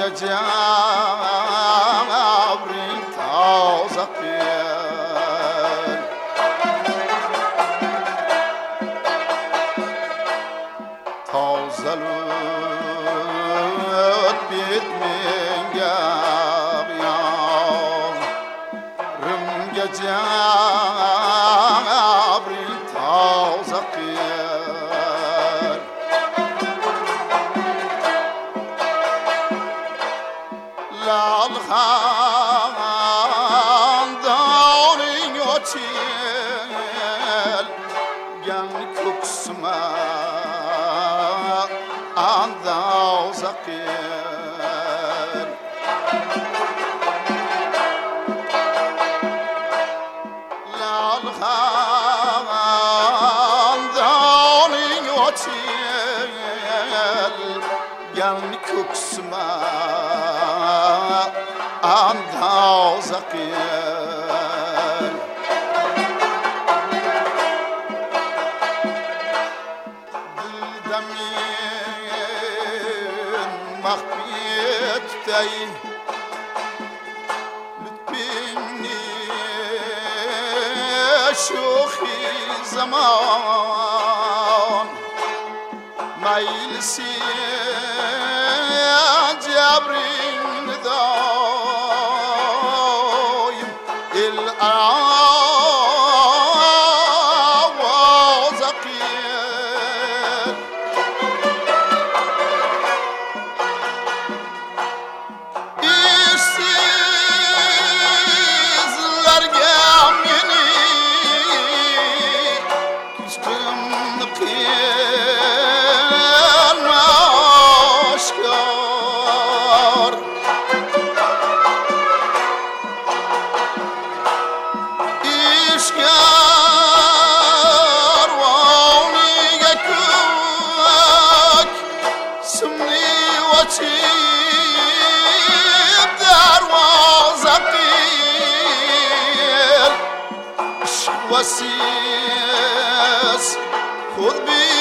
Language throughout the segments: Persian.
جابری تازه قیل تازه لود بیت من گابیان رنگ جابری تازه قیل لال خاندانی اوتیل گن کوکسما انداز قیل لال خاندانی اوتیل گن کوکسما انداز قیل دلدمین مخفیت دی لطبینی شوخی زمان مایلسی جبرین دایم الآواز قیل işsizlergem yeni küstüm qiyel aşkar işgar vaniga kök sumni vachib darvoza qiyel وسيس خذ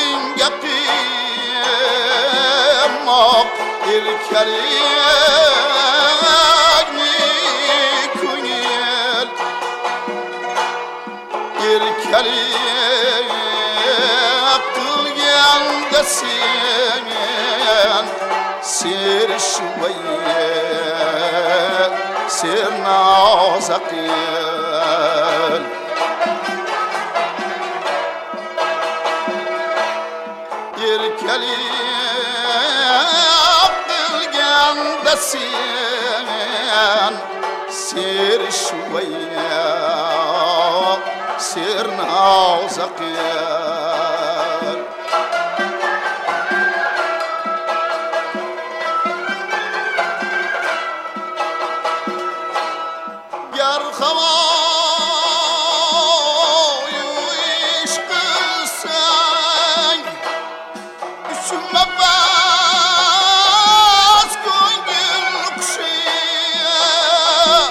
بنقيم ماق الكريم كنيل الكريم قلقان دسين سير شوية سير نازقيل يركلي قلقان دسين سير شوية سير نازقيل يرخماي ويشق الساي ثم باس كون القشيه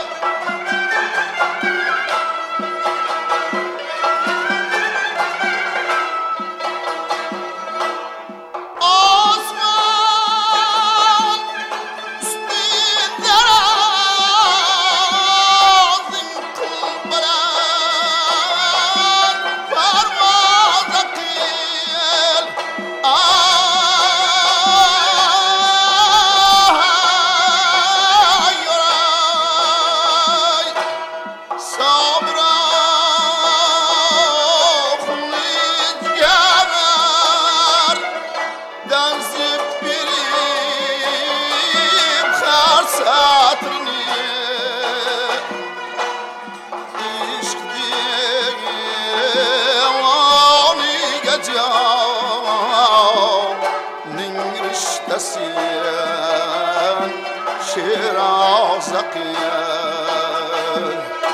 نسيان شيراز قيان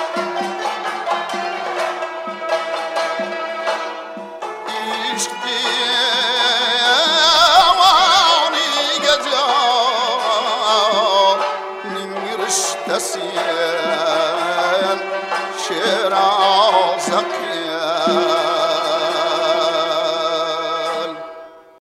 عشق ديواني قجار نمرش نسيان شيراز قيان